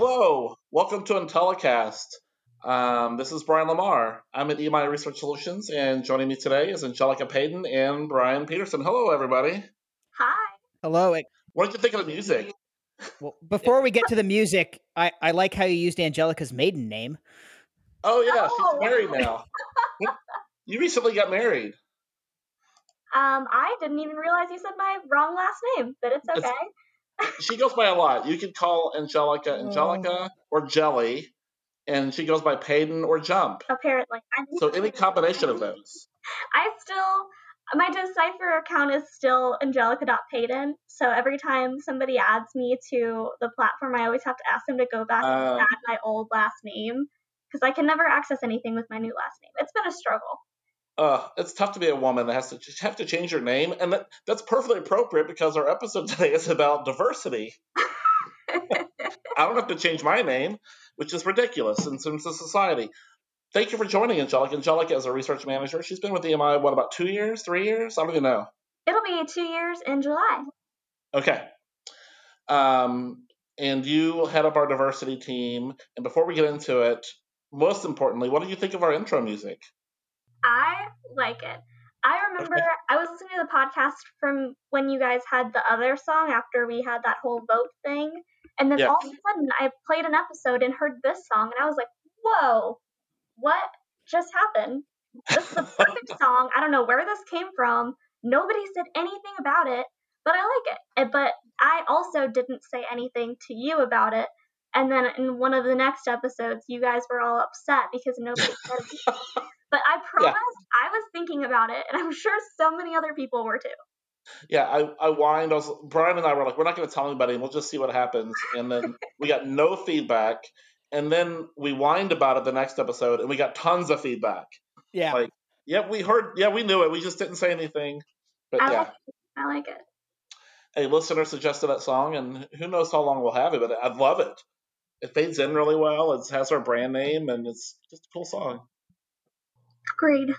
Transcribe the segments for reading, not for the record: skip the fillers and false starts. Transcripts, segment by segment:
Hello, welcome to Intellicast. This is Brian Lamar. I'm at EMI Research Solutions, and joining me today is Angelica Payton and Brian Peterson. Hello, everybody. Hi. Hello. What did you think of the music? Well, before we get to the music, I like how you used Angelica's maiden name. Oh, yeah, she's Oh. married now. You recently got married. I didn't even realize you said my wrong last name, but it's okay. She goes by a lot. You could call Angelica or Jelly, and she goes by Payton or Jump. Apparently. So any combination of those. My Decipher account is still angelica.payton, so every time somebody adds me to the platform, I always have to ask them to go back and add my old last name, because I can never access anything with my new last name. It's been a struggle. It's tough to be a woman that has to have to change your name, and that's perfectly appropriate because our episode today is about diversity. I don't have to change my name, which is ridiculous in terms of society. Thank you for joining Angelica. Angelica is a research manager. She's been with EMI, about 2 years, 3 years? I don't even know. It'll be 2 years in July. Okay. And you head up our diversity team. And before we get into it, most importantly, what do you think of our intro music? I like it. I remember I was listening to the podcast from when you guys had the other song after we had that whole vote thing. And then all of a sudden I played an episode and heard this song and I was like, whoa, what just happened? This is a perfect song. I don't know where this came from. Nobody said anything about it, but I like it. But I also didn't say anything to you about it. And then in one of the next episodes, you guys were all upset because nobody said anything. But I promise I was thinking about it, and I'm sure so many other people were too. Yeah, I whined. Brian and I were like, we're not going to tell anybody, and we'll just see what happens. And then we got no feedback. And then we whined about it the next episode, and we got tons of feedback. Yeah. We heard. Yeah, we knew it. We just didn't say anything. But I like it. A listener suggested that song, and who knows how long we'll have it, but I love it. It fades in really well. It has our brand name, and it's just a cool song. Agreed.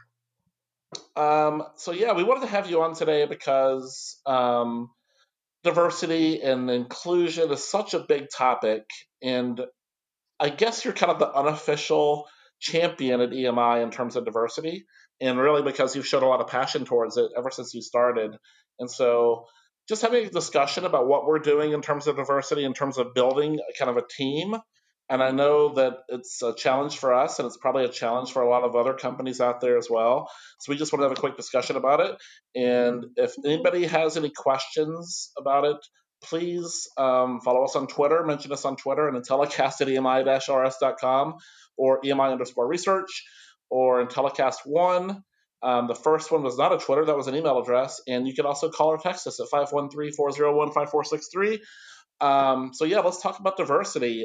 So yeah, we wanted to have you on today because diversity and inclusion is such a big topic, and I guess you're kind of the unofficial champion at EMI in terms of diversity, and really because you've showed a lot of passion towards it ever since you started. And so just having a discussion about what we're doing in terms of diversity, in terms of building a kind of a team. And I know that it's a challenge for us, and it's probably a challenge for a lot of other companies out there as well. So we just want to have a quick discussion about it. And if anybody has any questions about it, please follow us on Twitter, mention us on Twitter, and Intellicast at emi-rs.com or emi_research or Intellicast1. The first one was not a Twitter, that was an email address. And you can also call or text us at 513-401-5463. So yeah, let's talk about diversity.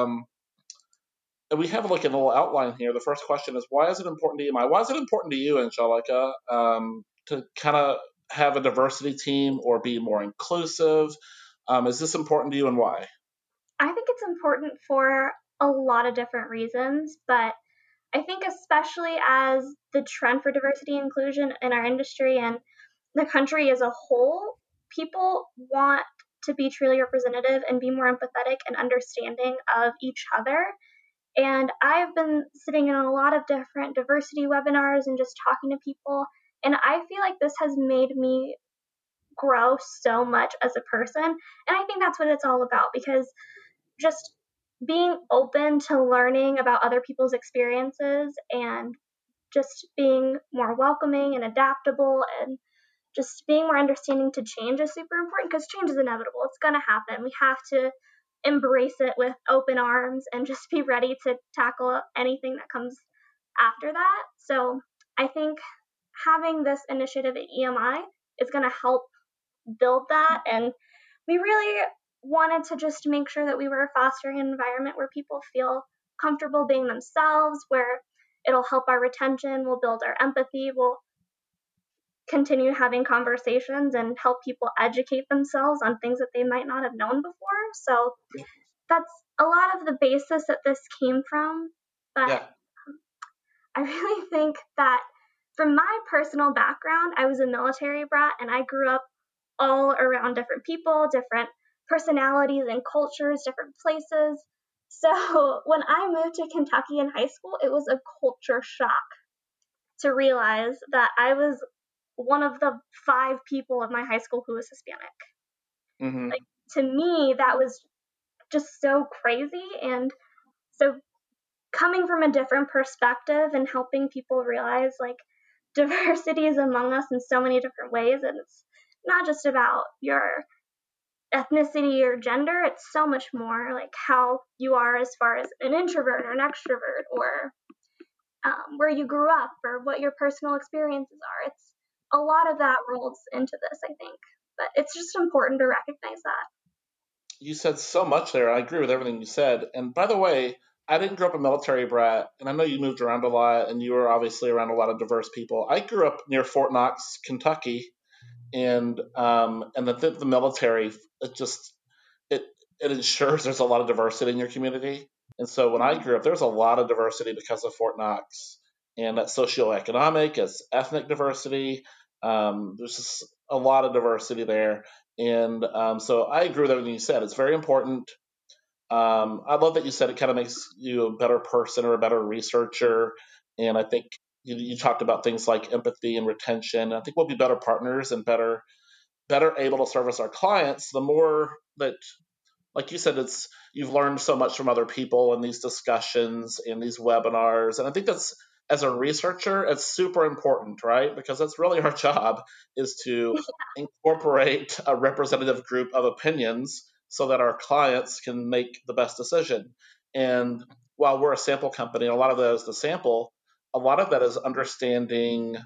We have a little outline here. The first question is, why is it important to EMI? Why is it important to you, Angelica, to kind of have a diversity team or be more inclusive? Is this important to you, and why? I think it's important for a lot of different reasons, but I think especially as the trend for diversity and inclusion in our industry and the country as a whole, people want to be truly representative and be more empathetic and understanding of each other. And I've been sitting in a lot of different diversity webinars and just talking to people, and I feel like this has made me grow so much as a person. And I think that's what it's all about, because just being open to learning about other people's experiences and just being more welcoming and adaptable and just being more understanding to change is super important, because change is inevitable. It's going to happen. We have to embrace it with open arms and just be ready to tackle anything that comes after that. So I think having this initiative at EMI is going to help build that. And we really wanted to just make sure that we were fostering an environment where people feel comfortable being themselves, where it'll help our retention, we'll build our empathy, we'll continue having conversations and help people educate themselves on things that they might not have known before. So that's a lot of the basis that this came from. But I really think that from my personal background, I was a military brat, and I grew up all around different people, different personalities and cultures, different places. So when I moved to Kentucky in high school, it was a culture shock to realize that I was one of the 5 people of my high school who was Hispanic. Mm-hmm. Like, to me, that was just so crazy. And so coming from a different perspective and helping people realize like diversity is among us in so many different ways, and it's not just about your ethnicity or gender, it's so much more like how you are as far as an introvert or an extrovert, or where you grew up or what your personal experiences are. It's a lot of that rolls into this, I think, but it's just important to recognize that. You said so much there. I agree with everything you said. And by the way, I didn't grow up a military brat, and I know you moved around a lot, and you were obviously around a lot of diverse people. I grew up near Fort Knox, Kentucky, and the military, it just it it ensures there's a lot of diversity in your community. And so when I grew up, there was a lot of diversity because of Fort Knox, and that's socioeconomic, it's ethnic diversity. There's just a lot of diversity there, and so I agree with everything you said. It's very important. I love that you said it kind of makes you a better person or a better researcher, and I think you talked about things like empathy and retention. I think we'll be better partners and better able to service our clients the more that, like you said, it's you've learned so much from other people in these discussions in these webinars, and I think that's, as a researcher, it's super important, right? Because that's really our job, is to incorporate a representative group of opinions so that our clients can make the best decision. And while we're a sample company, a lot of that is the sample, a lot of that is understanding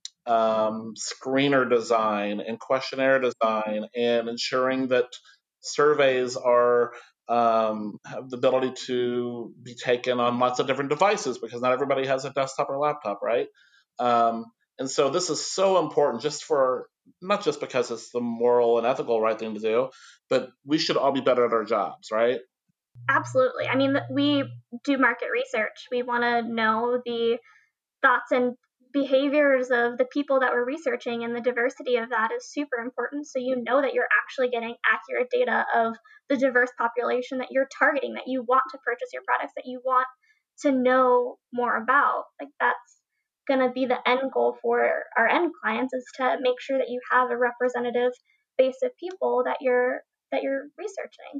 screener design and questionnaire design, and ensuring that surveys are have the ability to be taken on lots of different devices, because not everybody has a desktop or laptop, right? Um, and so this is so important, just for, not just because it's the moral and ethical right thing to do, but we should all be better at our jobs, right? Absolutely. I mean, we do market research. We want to know the thoughts and behaviors of the people that we're researching, and the diversity of that is super important, so you know that you're actually getting accurate data of the diverse population that you're targeting, that you want to purchase your products, that you want to know more about. Like, that's going to be the end goal for our end clients, is to make sure that you have a representative base of people that you're researching.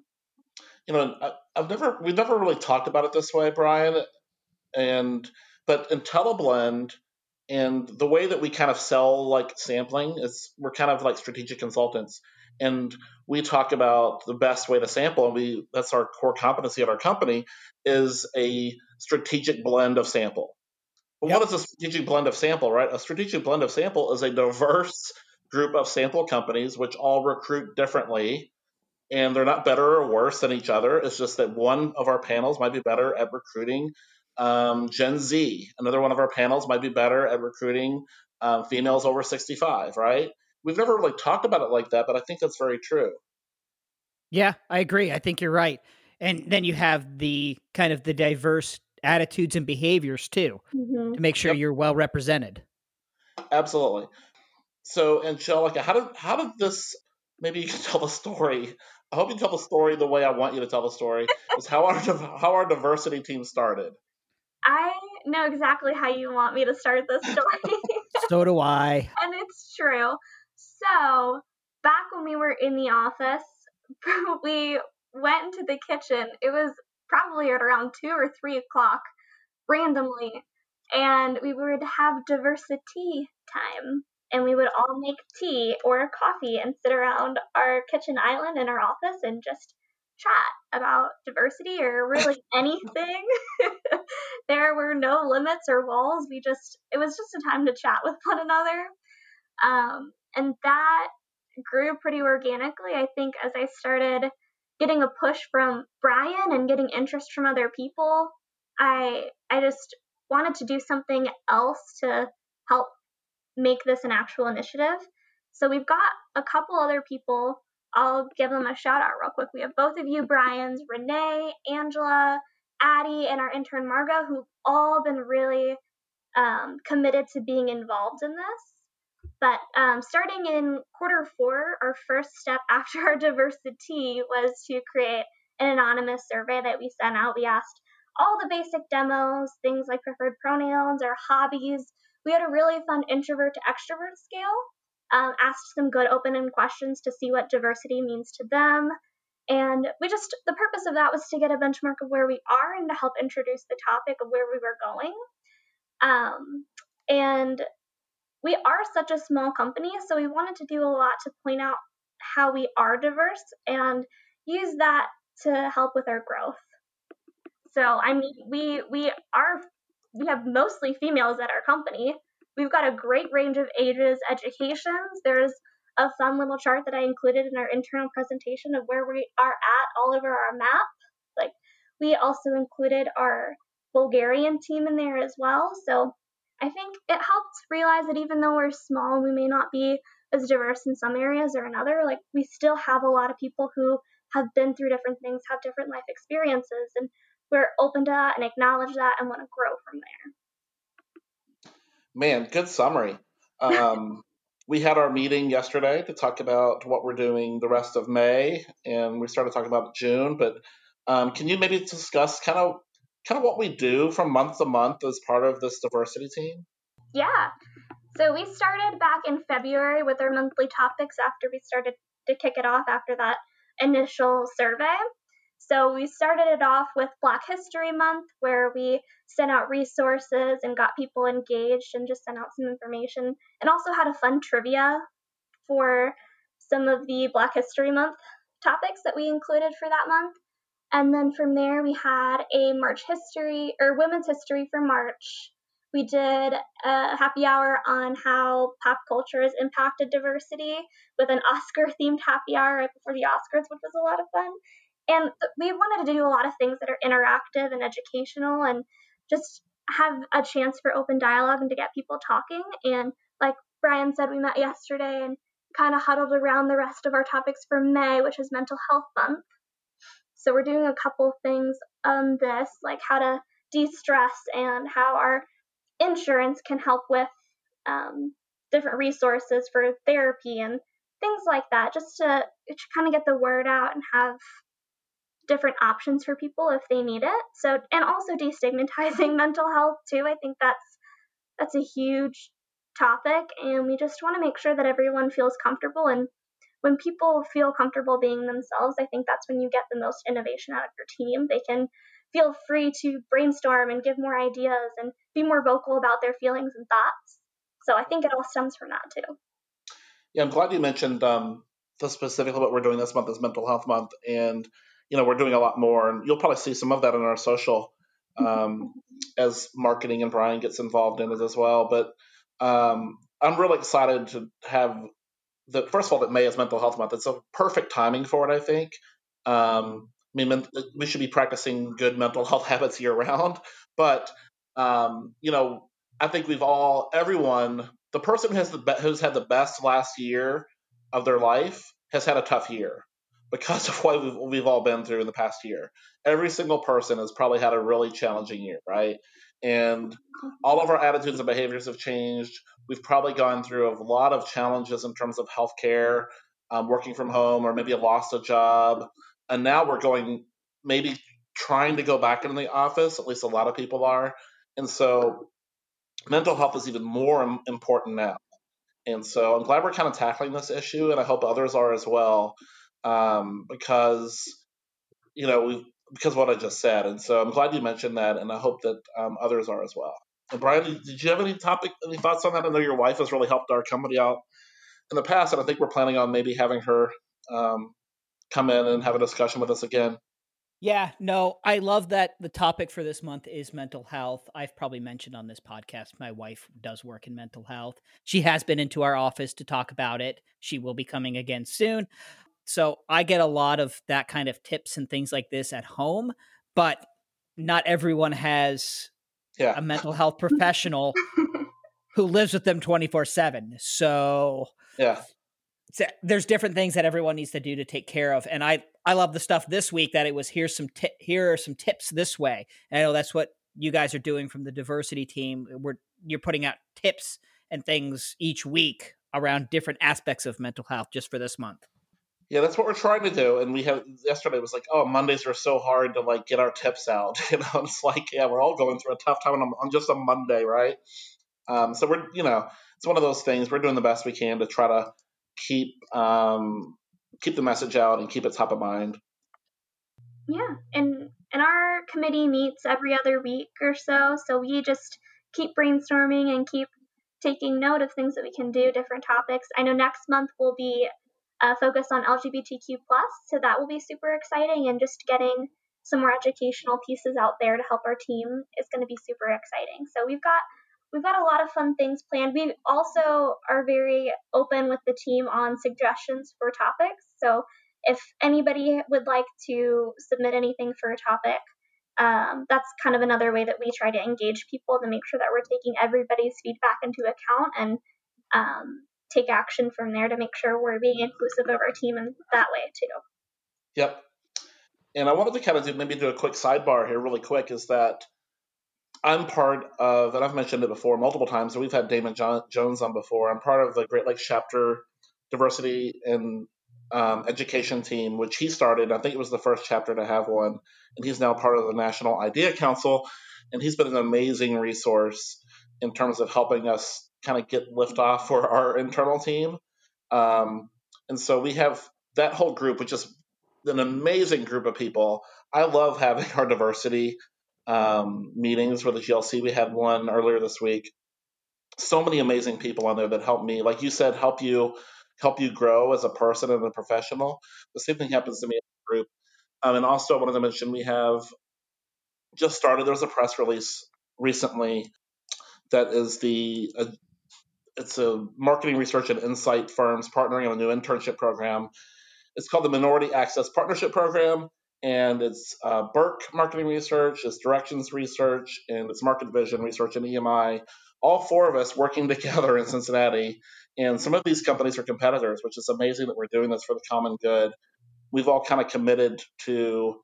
We've never really talked about it this way, Brian, and but IntelliBlend, and the way that we kind of sell like sampling is, we're kind of like strategic consultants, and we talk about the best way to sample, and we that's our core competency at our company, is a strategic blend of sample. But what Yep. is a strategic blend of sample, right? A strategic blend of sample is a diverse group of sample companies which all recruit differently, and they're not better or worse than each other. It's just that one of our panels might be better at recruiting Gen Z. Another one of our panels might be better at recruiting females over 65, right? We've never really talked about it like that, but I think that's very true. Yeah, I agree. I think you're right. And then you have the kind of the diverse attitudes and behaviors too, Mm-hmm. to make sure Yep, you're well represented. absolutely. So, Angelica, how did this? Maybe you can tell the story. I hope you tell the story the way I want you to tell the story. Is how our diversity team started. I know exactly how you want me to start this story. So do I. And it's true. So, back when we were in the office, we went into the kitchen. It was probably at around 2 or 3 o'clock randomly, and we would have diversity time. And we would all make tea or coffee and sit around our kitchen island in our office and just chat about diversity or really anything. There were no limits or walls. It was just a time to chat with one another. And that grew pretty organically, I think, as I started getting a push from Brian and getting interest from other people. I just wanted to do something else to help make this an actual initiative. So we've got a couple other people. I'll give them a shout out real quick. We have both of you, Brian's, Renee, Angela, Addie, and our intern Margot, who've all been really committed to being involved in this. But starting in Q4, our first step after our diversity was to create an anonymous survey that we sent out. We asked all the basic demos, things like preferred pronouns or hobbies. We had a really fun introvert to extrovert scale. Asked some good open-ended questions to see what diversity means to them. And the purpose of that was to get a benchmark of where we are and to help introduce the topic of where we were going. And we are such a small company, so we wanted to do a lot to point out how we are diverse and use that to help with our growth. So, I mean, we have mostly females at our company. We've got a great range of ages, educations. There's a fun little chart that I included in our internal presentation of where we are at all over our map. Like, we also included our Bulgarian team in there as well. So I think it helped realize that even though we're small and we may not be as diverse in some areas or another, like, we still have a lot of people who have been through different things, have different life experiences, and we're open to that and acknowledge that and want to grow from there. Man, good summary. We had our meeting yesterday to talk about what we're doing the rest of May, and we started talking about June. But can you maybe discuss kind of what we do from month to month as part of this diversity team? Yeah. So we started back in February with our monthly topics after we started to kick it off after that initial survey. So we started it off with Black History Month, where we sent out resources and got people engaged and just sent out some information, and also had a fun trivia for some of the Black History Month topics that we included for that month. And then from there, we had a Women's History for March. We did a happy hour on how pop culture has impacted diversity with an Oscar-themed happy hour right before the Oscars, which was a lot of fun. And we wanted to do a lot of things that are interactive and educational and just have a chance for open dialogue and to get people talking. And like Brian said, we met yesterday and kind of huddled around the rest of our topics for May, which is Mental Health Month. So we're doing a couple things on this, like how to de-stress and how our insurance can help with different resources for therapy and things like that, just to kind of get the word out and have different options for people if they need it. So, and also destigmatizing mental health too. I think that's a huge topic, and we just want to make sure that everyone feels comfortable. And when people feel comfortable being themselves, I think that's when you get the most innovation out of your team. They can feel free to brainstorm and give more ideas and be more vocal about their feelings and thoughts. So I think it all stems from that too. Yeah, I'm glad you mentioned specifically what we're doing this month is Mental Health Month, and we're doing a lot more, and you'll probably see some of that in our social as marketing and Brian gets involved in it as well. But I'm really excited to have first of all, that May is Mental Health Month. It's a perfect timing for it, I think. We should be practicing good mental health habits year round, but I think everyone, the person who's had the best last year of their life has had a tough year because of what we've all been through in the past year. Every single person has probably had a really challenging year, right? And all of our attitudes and behaviors have changed. We've probably gone through a lot of challenges in terms of healthcare, working from home, or maybe lost a job. And now we're maybe trying to go back into the office. At least a lot of people are. And so mental health is even more important now. And so I'm glad we're kind of tackling this issue, and I hope others are as well, because of what I just said. And so I'm glad you mentioned that, and I hope that others are as well. And Brian, did you have any thoughts on that? I know your wife has really helped our company out in the past, and I think we're planning on maybe having her come in and have a discussion with us again. Yeah, no, I love that the topic for this month is mental health. I've probably mentioned on this podcast, my wife does work in mental health. She has been into our office to talk about it. She will be coming again soon. So I get a lot of that kind of tips and things like this at home, but not everyone has a mental health professional who lives with them 24/7. So there's different things that everyone needs to do to take care of. And I love the stuff this week that it was here are some tips this way. And I know that's what you guys are doing from the diversity team. You're putting out tips and things each week around different aspects of mental health just for this month. Yeah, that's what we're trying to do. And we have yesterday was like, oh, Mondays are so hard to like get our tips out. It's like, yeah, we're all going through a tough time on just a Monday, right? So we're, it's one of those things. We're doing the best we can to try to keep keep the message out and keep it top of mind. Yeah, and our committee meets every other week or so, so we just keep brainstorming and keep taking note of things that we can do, different topics. I know next month will be focused on LGBTQ+, so that will be super exciting, and just getting some more educational pieces out there to help our team is going to be super exciting. So we've got a lot of fun things planned. We also are very open with the team on suggestions for topics. So if anybody would like to submit anything for a topic, that's kind of another way that we try to engage people to make sure that we're taking everybody's feedback into account and take action from there to make sure we're being inclusive of our team in that way too. Yep. And I wanted to kind of do a quick sidebar here really quick, is that I'm part of, and I've mentioned it before multiple times, so we've had Damon Jones on before. I'm part of the Great Lakes Chapter Diversity and Education team, which he started. I think it was the first chapter to have one, and he's now part of the National Idea Council, and he's been an amazing resource in terms of helping us kind of get liftoff for our internal team. And so we have that whole group, which is an amazing group of people. I love having our diversity meetings for the GLC. We had one earlier this week. So many amazing people on there that help me, like you said, help you grow as a person and a professional. The same thing happens to me in the group. And also, I wanted to mention we have just started. There was a press release recently that is it's a marketing research and insight firms partnering on a new internship program. It's called the Minority Access Partnership Program, and it's Burke Marketing Research, it's Directions Research, and it's Market Vision Research and EMI. All four of us working together in Cincinnati, and some of these companies are competitors, which is amazing that we're doing this for the common good. We've all kind of committed to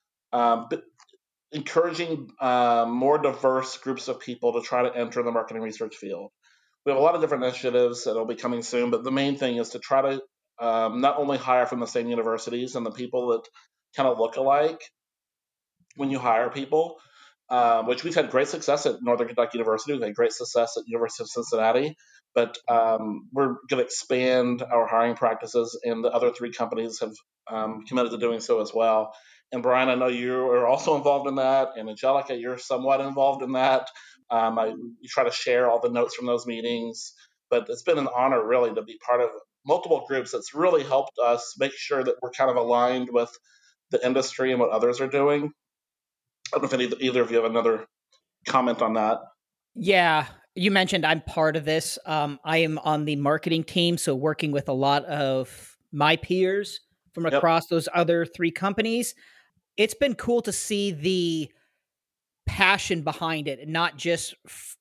encouraging more diverse groups of people to try to enter the marketing research field. We have a lot of different initiatives that will be coming soon, but the main thing is to try to not only hire from the same universities and the people that kind of look alike when you hire people, which we've had great success at Northern Kentucky University. We've had great success at University of Cincinnati, but we're going to expand our hiring practices, and the other three companies have committed to doing so as well. And Brian, I know you are also involved in that, and Angelica, you're somewhat involved in that. You try to share all the notes from those meetings, but it's been an honor really to be part of multiple groups that's really helped us make sure that we're kind of aligned with the industry and what others are doing. I don't know if either of you have another comment on that. Yeah, you mentioned I'm part of this. I am on the marketing team, so working with a lot of my peers from across those other three companies. It's been cool to see the passion behind it, and not just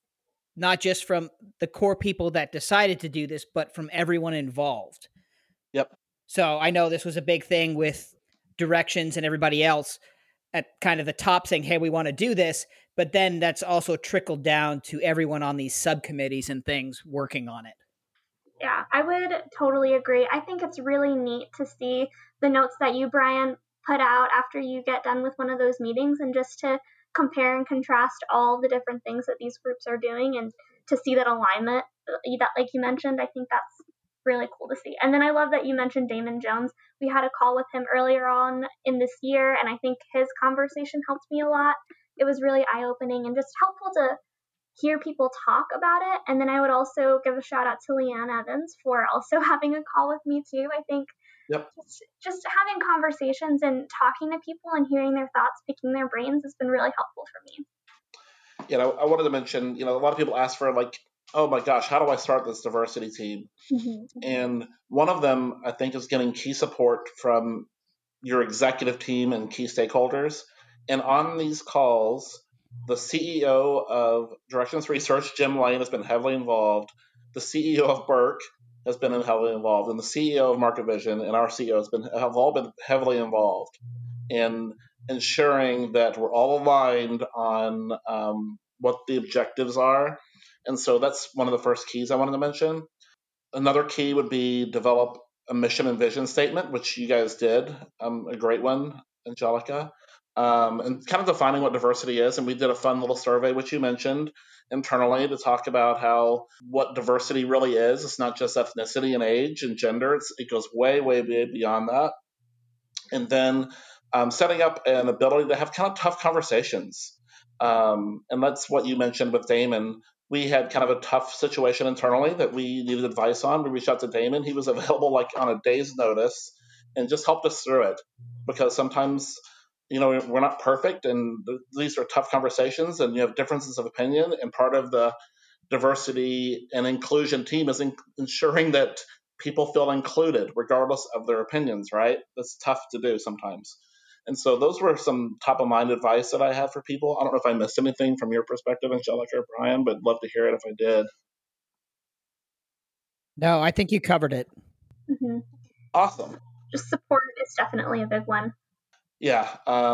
from the core people that decided to do this, but from everyone involved. Yep. So I know this was a big thing with Directions and everybody else at kind of the top saying, hey, we want to do this. But then that's also trickled down to everyone on these subcommittees and things working on it. Yeah, I would totally agree. I think it's really neat to see the notes that you, Brian, put out after you get done with one of those meetings, and just to compare and contrast all the different things that these groups are doing, and to see that alignment that, like you mentioned, I think that's really cool to see. And then I love that you mentioned Damon Jones. We had a call with him earlier on in this year, and I think his conversation helped me a lot. It was really eye-opening and just helpful to hear people talk about it. And then I would also give a shout out to Leanne Evans for also having a call with me too. I think just having conversations and talking to people and hearing their thoughts, picking their brains has been really helpful for me. I wanted to mention, a lot of people ask for like, oh my gosh, how do I start this diversity team? Mm-hmm. And one of them, I think, is getting key support from your executive team and key stakeholders. And on these calls, the CEO of Directions Research, Jim Lane, has been heavily involved. The CEO of Burke has been heavily involved, and the CEO of Market Vision and our CEO have all been heavily involved in ensuring that we're all aligned on what the objectives are. And so that's one of the first keys I wanted to mention. Another key would be develop a mission and vision statement, which you guys did, a great one, Angelica, and kind of defining what diversity is. And we did a fun little survey, which you mentioned internally, to talk about what diversity really is. It's not just ethnicity and age and gender. It goes way, way, way beyond that. And then setting up an ability to have kind of tough conversations. And that's what you mentioned with Damon. We had kind of a tough situation internally that we needed advice on. We reached out to Damon. He was available like on a day's notice and just helped us through it, because sometimes, we're not perfect, and these are tough conversations, and you have differences of opinion. And part of the diversity and inclusion team is ensuring that people feel included regardless of their opinions, right? That's tough to do sometimes. And so those were some top of mind advice that I had for people. I don't know if I missed anything from your perspective, Angelica or Brian, but love to hear it if I did. No, I think you covered it. Mm-hmm. Awesome. Just support is definitely a big one. Yeah.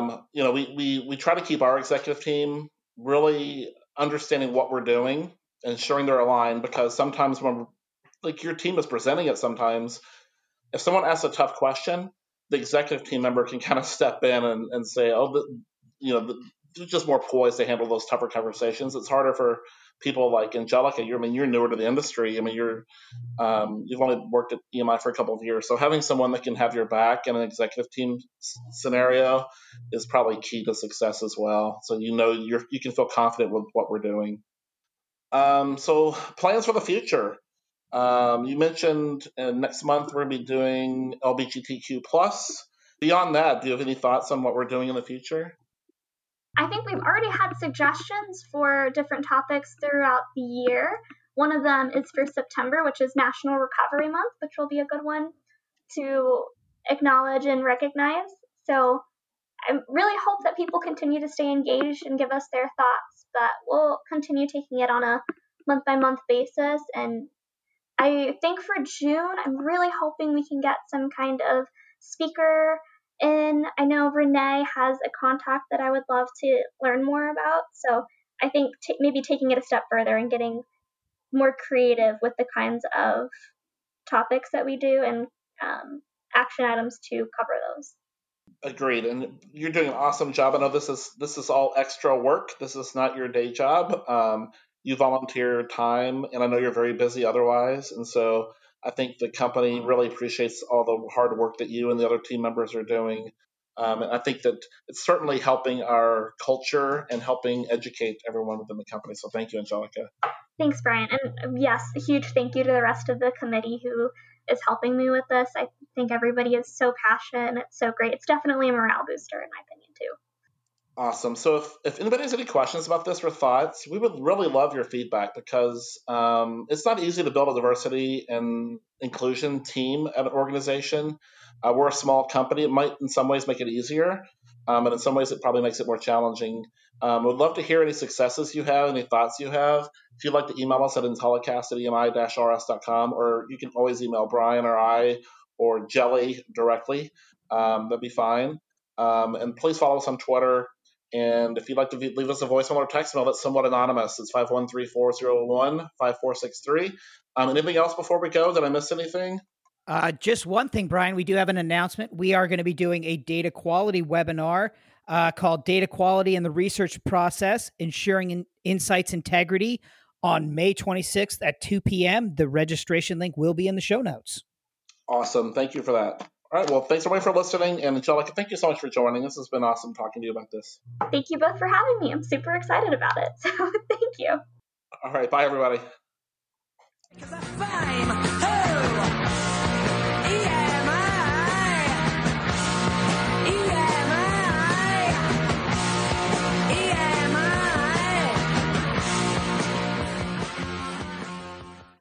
We try to keep our executive team really understanding what we're doing, ensuring they're aligned, because sometimes when your team is presenting it, sometimes if someone asks a tough question, the executive team member can kind of step in and say, they're just more poised to handle those tougher conversations. It's harder for people like Angelica. You're newer to the industry. You've only worked at EMI for a couple of years. So having someone that can have your back in an executive team scenario is probably key to success as well. So you can feel confident with what we're doing. So plans for the future. You mentioned next month we're going to be doing LGBTQ+. Beyond that, do you have any thoughts on what we're doing in the future? I think we've already had suggestions for different topics throughout the year. One of them is for September, which is National Recovery Month, which will be a good one to acknowledge and recognize. So I really hope that people continue to stay engaged and give us their thoughts, but we'll continue taking it on a month-by-month basis. And I think for June, I'm really hoping we can get some kind of speaker in. I know Renee has a contact that I would love to learn more about. So I think maybe taking it a step further and getting more creative with the kinds of topics that we do and action items to cover those. Agreed. And you're doing an awesome job. I know this is all extra work. This is not your day job. You volunteer time, and I know you're very busy otherwise. And so I think the company really appreciates all the hard work that you and the other team members are doing. And I think that it's certainly helping our culture and helping educate everyone within the company. So thank you, Angelica. Thanks, Brian. And yes, a huge thank you to the rest of the committee who is helping me with this. I think everybody is so passionate. It's so great. It's definitely a morale booster, in my opinion, too. Awesome. So if anybody has any questions about this or thoughts, we would really love your feedback, because it's not easy to build a diversity and inclusion team at an organization. We're a small company. It might in some ways make it easier, and in some ways it probably makes it more challenging. We'd love to hear any successes you have, any thoughts you have. If you'd like to email us at intellicast@emi-rs.com, or you can always email Brian or I or Jelly directly. That'd be fine. And please follow us on Twitter. And if you'd like to leave us a voicemail or text mail, that's somewhat anonymous. It's 513-401-5463. Anything else before we go? Did I miss anything? Just one thing, Brian. We do have an announcement. We are going to be doing a data quality webinar called Data Quality in the Research Process, Ensuring Insights Integrity, on May 26th at 2 p.m. The registration link will be in the show notes. Awesome. Thank you for that. All right. Well, thanks everybody for listening. And Angelica, thank you so much for joining. This has been awesome talking to you about this. Thank you both for having me. I'm super excited about it. So thank you. All right. Bye, everybody.